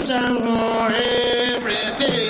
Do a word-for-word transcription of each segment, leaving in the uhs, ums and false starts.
shines on every day.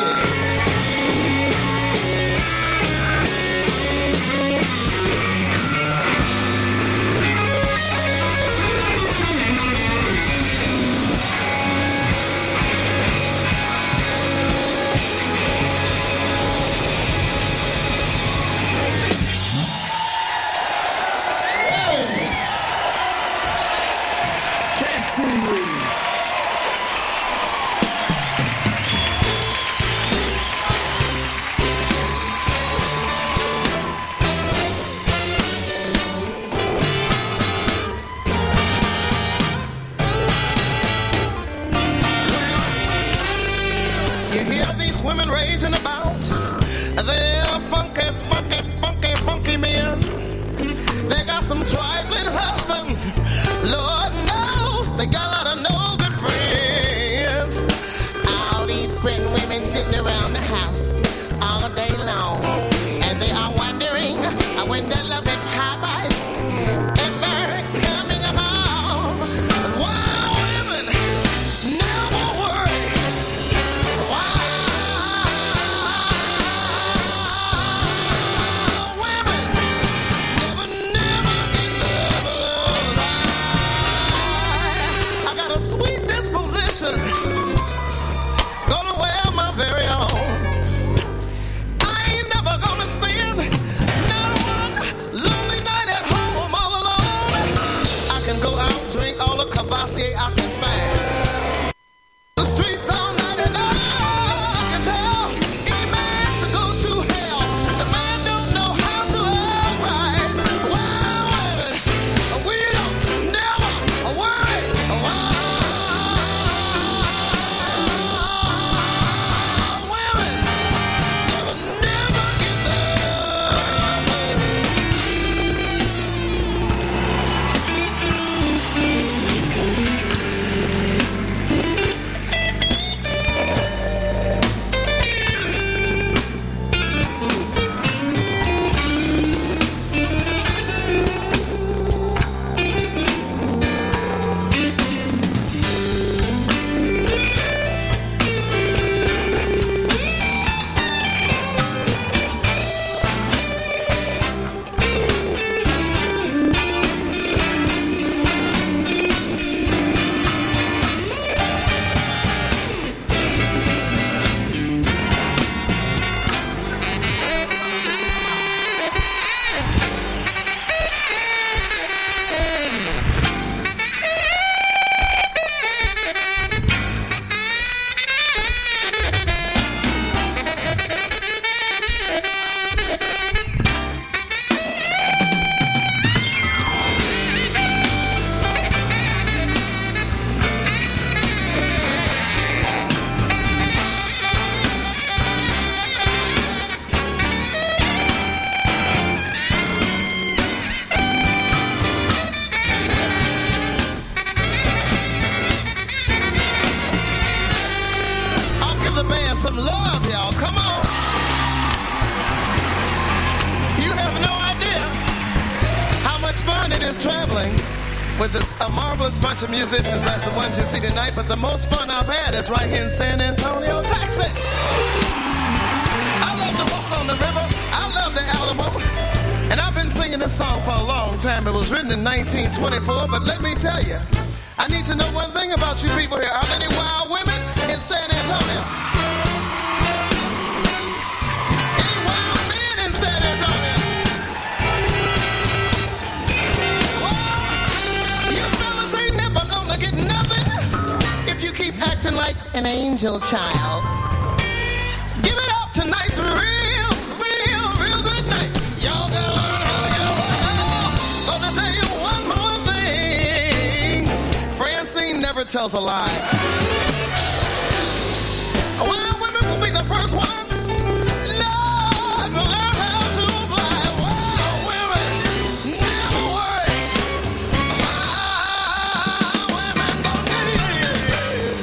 Women raging about, they're funky, funky, funky, funky men. They got some trifling husbands. Lord knows they got a lot of no good friends. All these friend women sitting around the house all day long, and they are wondering when their loving Popeyes ever coming home. Wow, women never worry. Wow. Gonna wear my very own. I ain't never gonna spend not one lonely night at home all alone. I can go out, drink all the Cavassier I can find. The streets all night and all I can tell any man to go to hell. The man don't know how to act right. Wow, we don't never worry. Wow. Some love, y'all. Come on. You have no idea how much fun it is traveling with this, a marvelous bunch of musicians like the ones you see tonight. But the most fun I've had is right here in San Antonio, Texas. I love to walk on the river. I love the Alamo. And I've been singing this song for a long time. It was written in nineteen twenty-four. But let me tell you, I need to know one thing about you people here. Are there any wild women in San Antonio? Acting like an angel child. Give it up, tonight's a real, real, real good night. Y'all gotta learn how to get wild. Gonna tell you one more thing. Francine never tells a lie. Wild women will be the first ones. Lord, will learn how to fly. Wild women never worry. Wild women don't give you.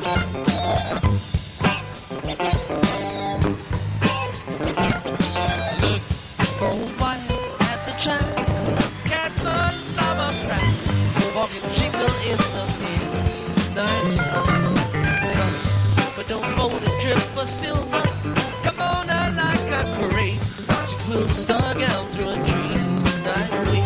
Look for a while at the track. Got sunflower crack. Walking jingle in the midnight sun. Come, but don't bolt a drip of silver. Come on out like a crate. She will stuck out through a dream night week.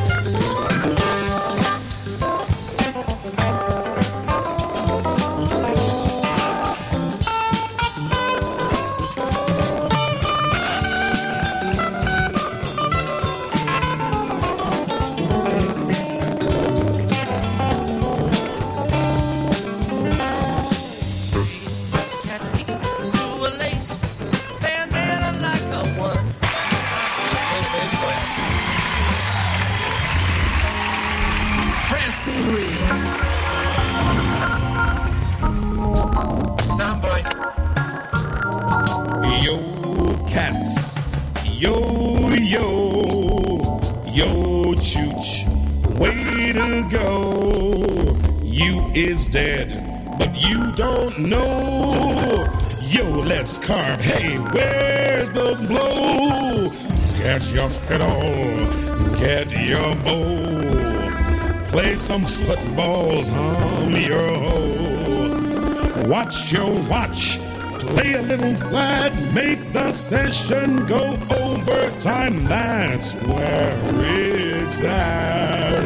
Yo, cats. Yo, yo. Yo, chooch. Way to go. You is dead, but you don't know. Yo, let's carve. Hey, where's the blow? Get your fiddle. Get your bow. Play some footballs, hum your hoe. Watch your watch. Play a little flat, make the session go overtime. That's where it's at.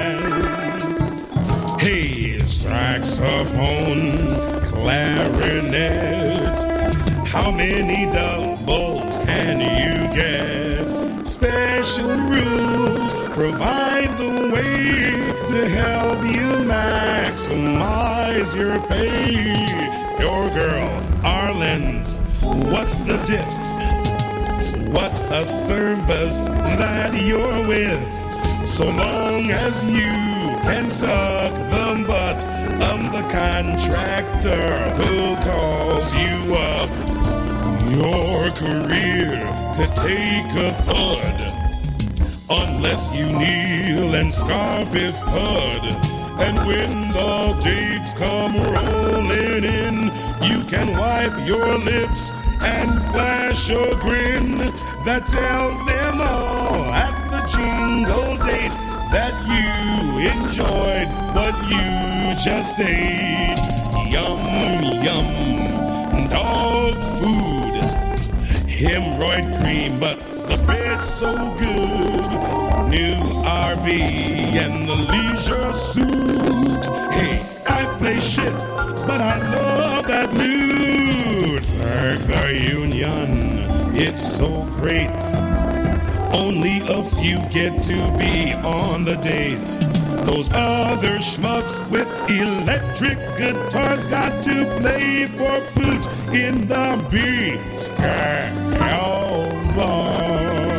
Hey, saxophone, clarinet. How many doubles can you get? Special rules provide the way to help you maximize your pay. Your girl, Arlen's, what's the diff? What's the service that you're with? So long as you can suck the butt of the contractor who calls you up, your career could take a thud unless you kneel and scarf his pud. And when the dates come rolling in, you can wipe your lips and flash a grin that tells them all at the jingle date that you enjoyed what you just ate. Yum, yum, dog food, hemorrhoid cream, but the bread's so good. New R V and the leisure suit. Hey, I play shit, but I love that loot. Thank the union, it's so great. Only a few get to be on the date. Those other schmucks with electric guitars got to play for boot in the B-Sky bars.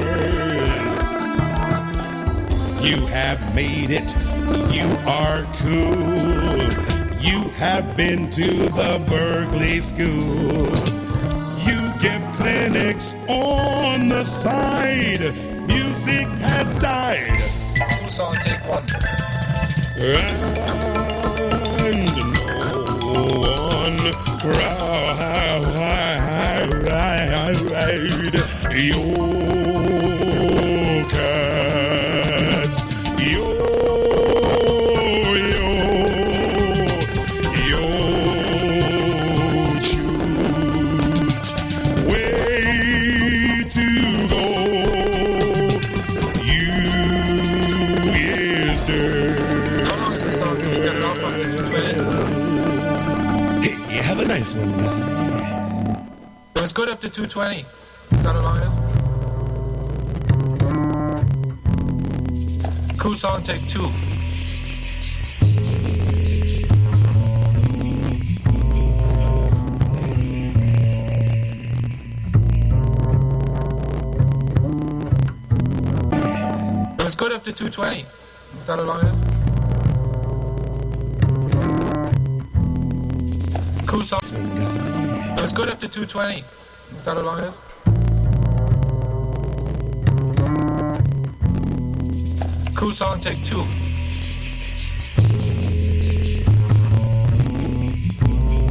You have made it, you are cool. You have been to the Berkeley School. You give clinics on the side. Music has died. Song, take one. And no one cried. Yo, cats. Yo, yo, yo, chooch. Way to go. You is dirt. How long is the song? Can you get it off on two twenty? Hey, have a nice one, guy. It was good up to two twenty. Is that how long it is? Cool song, take two. It was good up to two twenty. Is that how long it is? Cool song. It was good up to two twenty. Is that how long it is? Cool song, take two.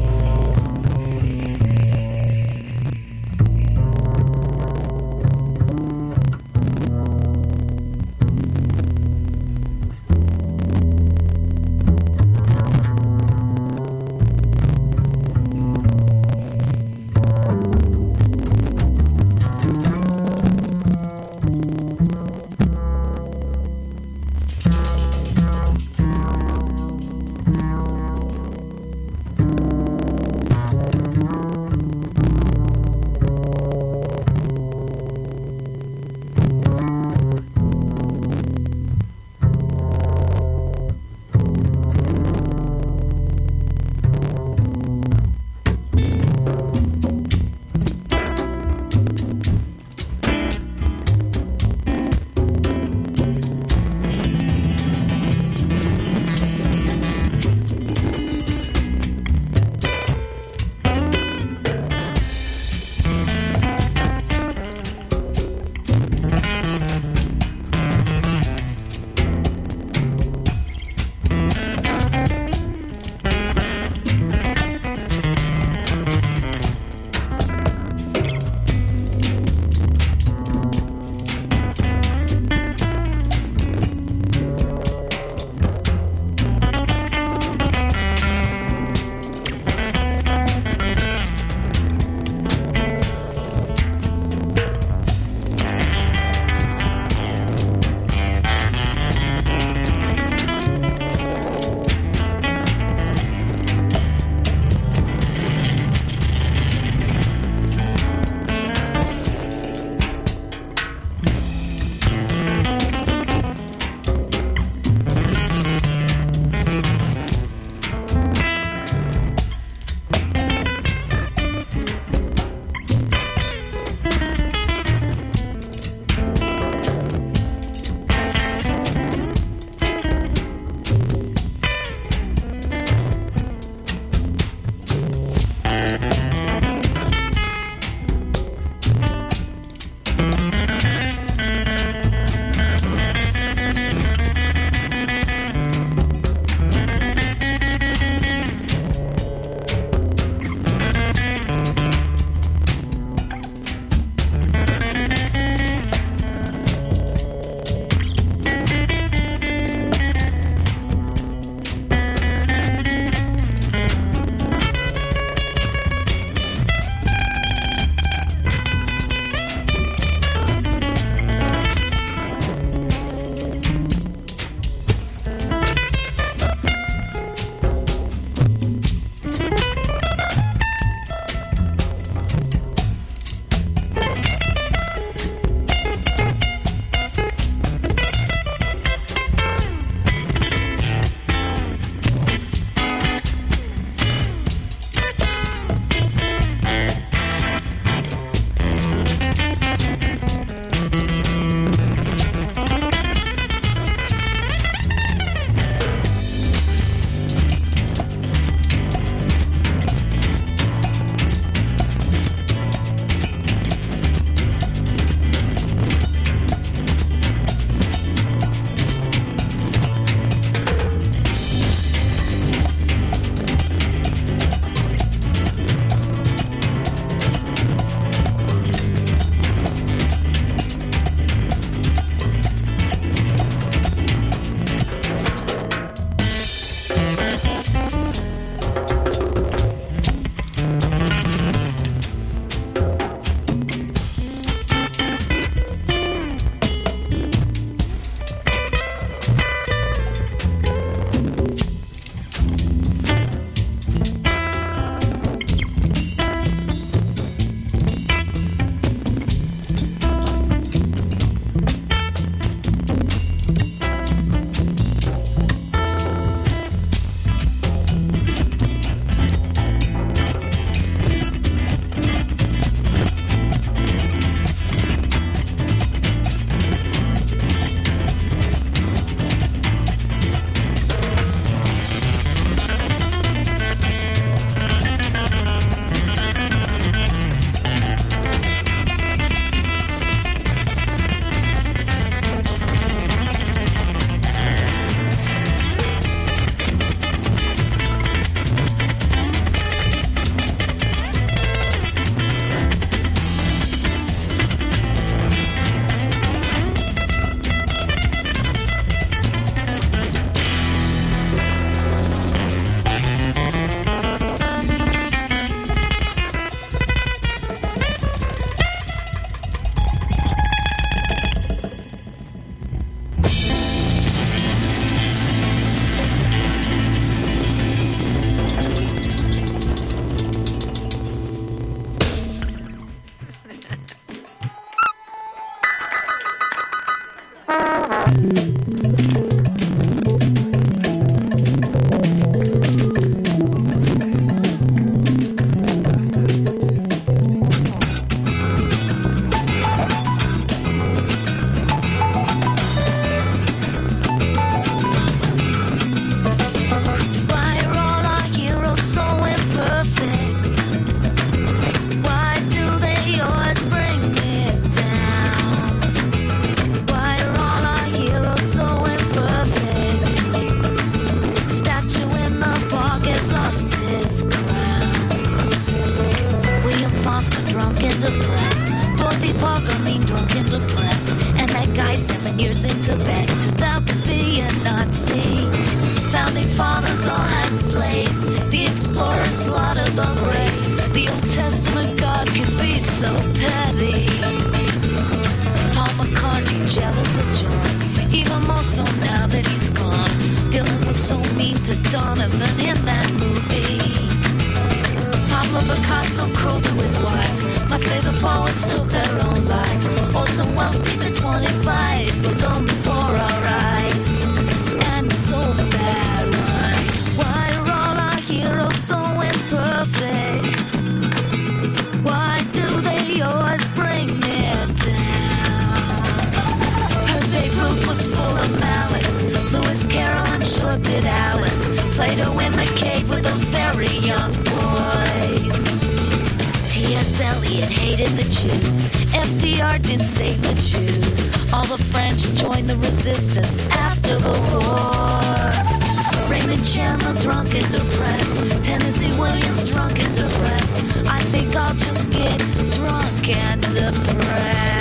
years in Tibet, turned out to be a Nazi. Founding fathers all had slaves. The explorers slaughtered the braves. The Old Testament God can be so petty. Paul McCartney, jealous of John, even more so now that he's gone. Dylan was so mean to Donovan in that movie. Pablo Picasso cruel to his wives. My favorite poets took their own lives. Orson Welles beat the twenty-five, but gone before our eyes. And so bad, why? Why are all our heroes so imperfect? Why do they always bring me down? Her Babe Ruth was full of malice. Lewis Carroll, I'm sure, did Alice. Plato in the cave with those very young boys. T S Eliot hated the Jews. F D R didn't save the Jews. All the French joined the resistance after the war. Raymond Chandler drunk and depressed. Tennessee Williams drunk and depressed. I think I'll just get drunk and depressed.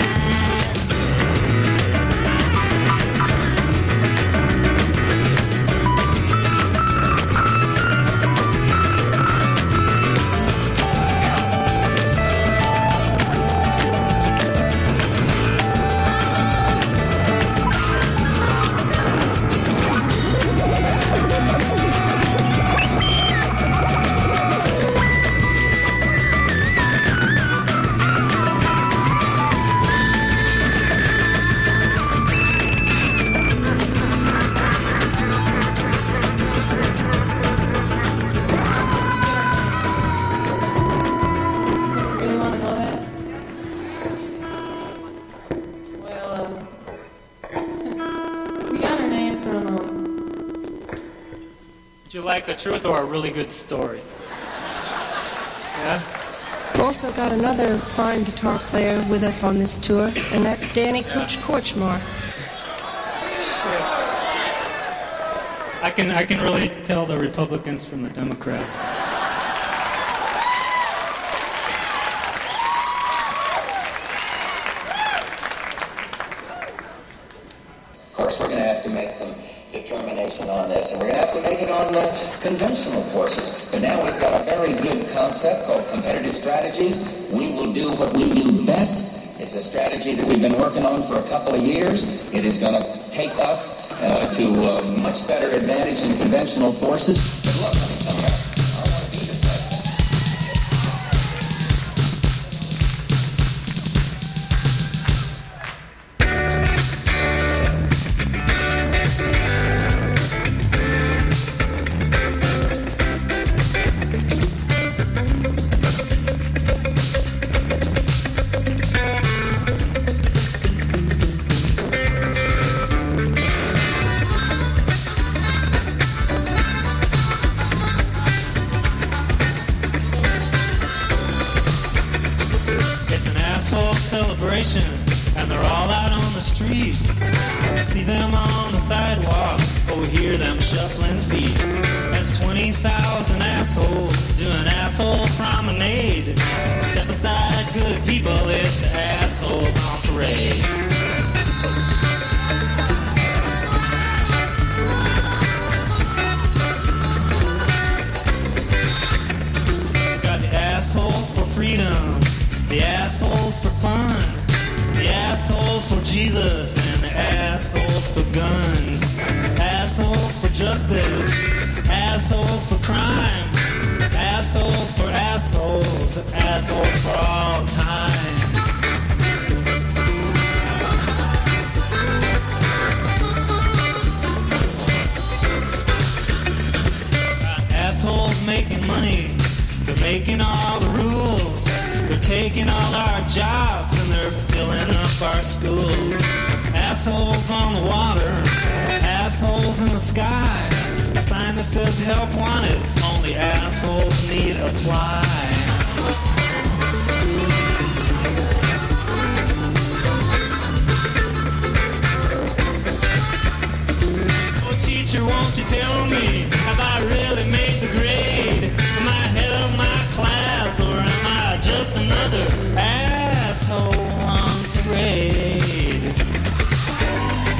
The truth or a really good story? Yeah? We've also got another fine guitar player with us on this tour, and that's Danny Cooch Korchmar. I can I can really tell the Republicans from the Democrats. Of course, we're going to have to make some determination on this, and we're going to have to make it on uh, conventional forces. But now we've got a very good concept called competitive strategies. We will do what we do best. It's a strategy that we've been working on for a couple of years. It is going to take us uh, to uh, much better advantage than conventional forces. But look, let me sum it up. I want to be the president. And they're all out on the street. See them on the sidewalk, or hear them shuffling feet. There's twenty thousand assholes doing asshole promenade. Step aside, good people, it's the assholes on parade. Got the assholes for freedom, the assholes for fun, the assholes for Jesus, and the assholes for guns. Assholes for justice, assholes for crime, assholes for assholes, assholes for all time. Assholes making money, they're making all the rules. They're taking all our jobs and they're filling up our schools. Assholes on the water, assholes in the sky. A sign that says help wanted, only assholes need apply. Oh teacher, won't you tell me, have I really made the grade? Am I head of my class or am I just another asshole on parade?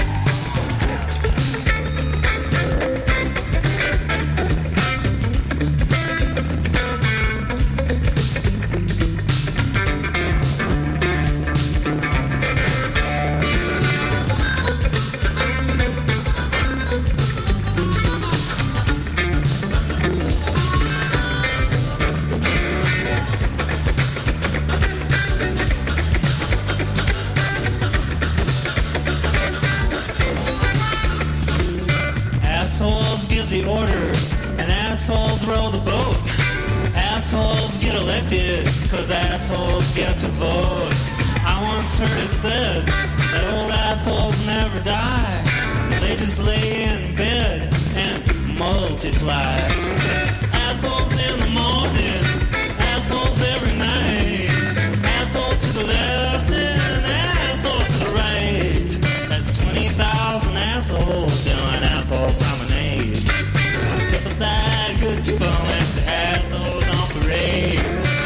elected, cause assholes get to vote. I once heard it said that old assholes never die. They just lay in bed and multiply. Assholes in the morning, assholes every night. Assholes to the left and assholes to the right. That's twenty thousand assholes doing asshole promenade. Step aside, good people, that's the assholes on parade.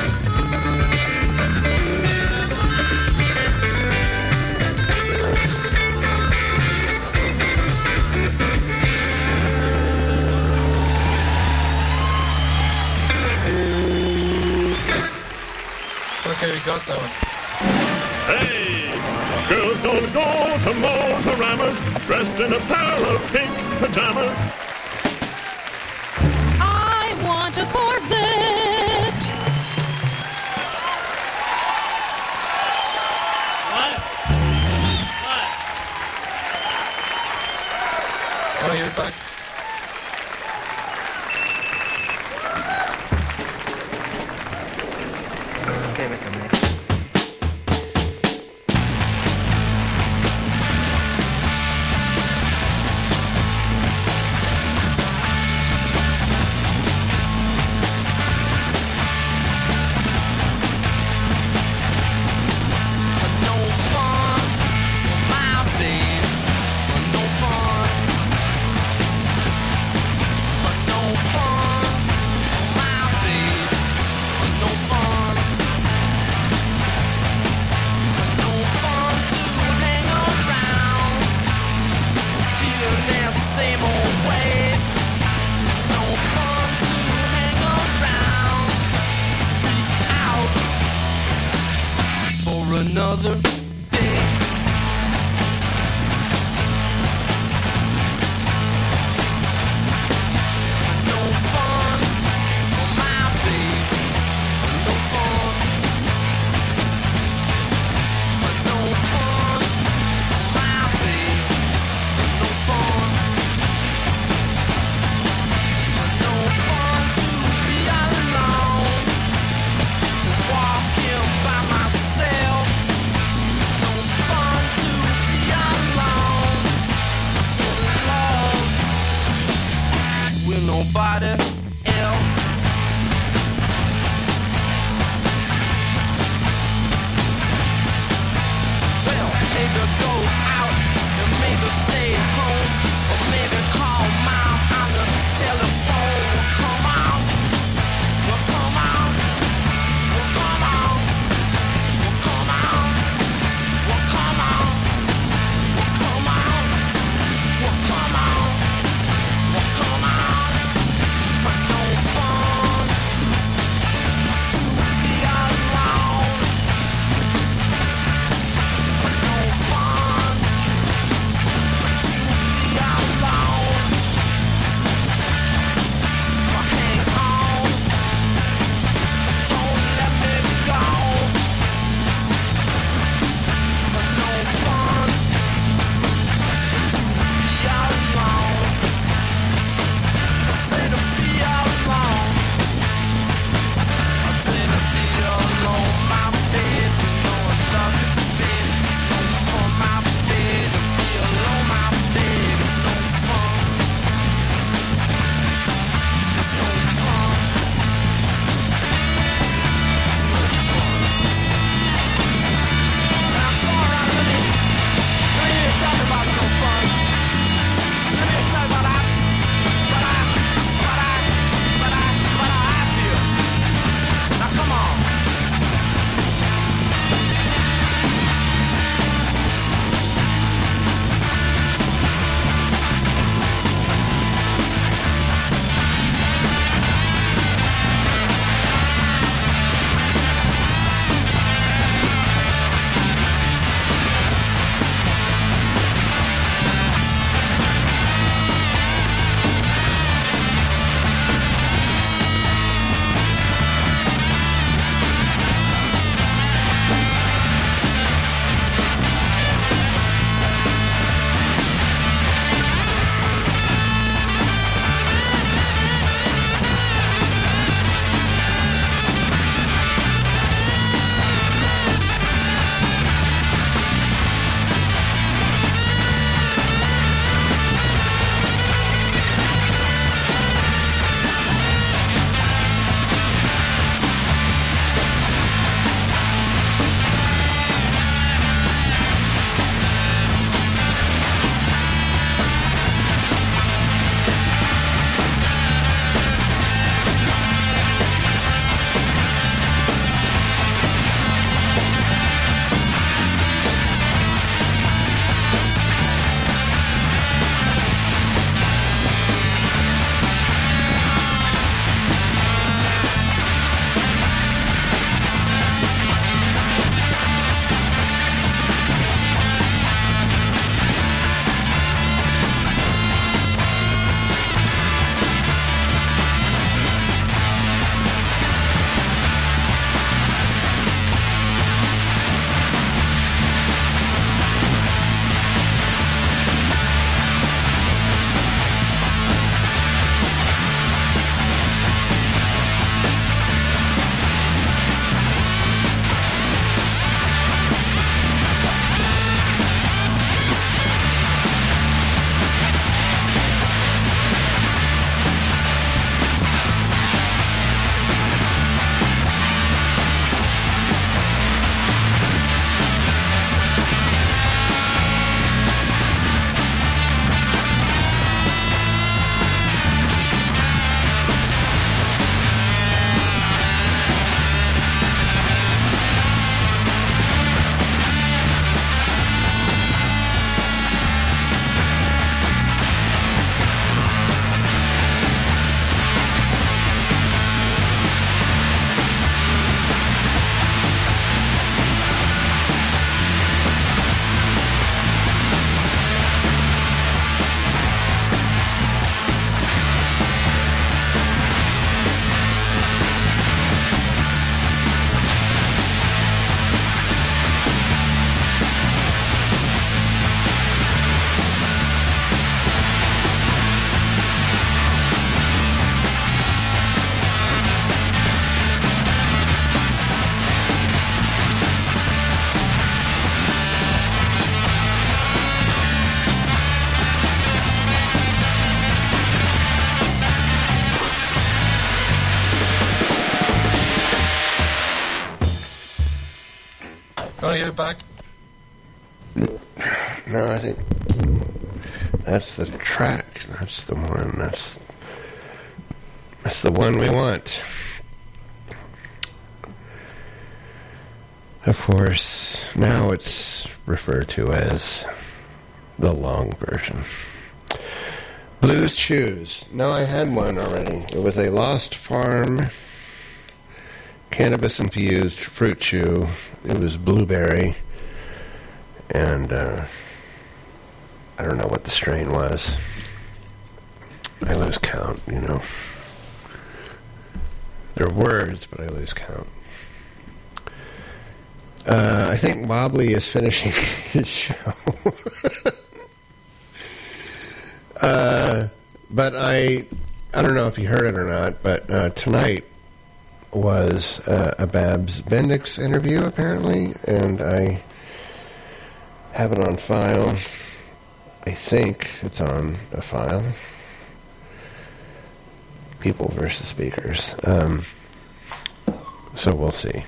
Okay, we got that one. Hey! Girls gonna go to Motorama's dressed in a pair of pink pajamas. I want a Corvette. What? What? Oh, you're back. Another day. No fun for my baby. No fun. No fun for my baby. No fun. No fun to be alone. Walking by myself. Want to get it back? No, I think that's the track. That's the one. That's that's the one we want. Of course, now it's referred to as the long version. Blues Chews. No, I had one already. It was a Lost Farm cannabis-infused fruit chew. It was blueberry. And uh, I don't know what the strain was. I lose count, you know. They're words, but I lose count. Uh, I think Wobbly is finishing his show. uh, but I, I don't know if you heard it or not, but uh, tonight was uh, a Babs Bendix interview, apparently, and I have it on file. I think it's on a file. People versus speakers. Um, so we'll see.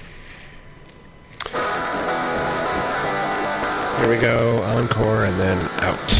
Here we go, encore, and then out.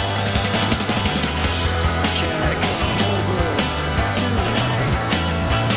Can I come over tonight?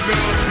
girls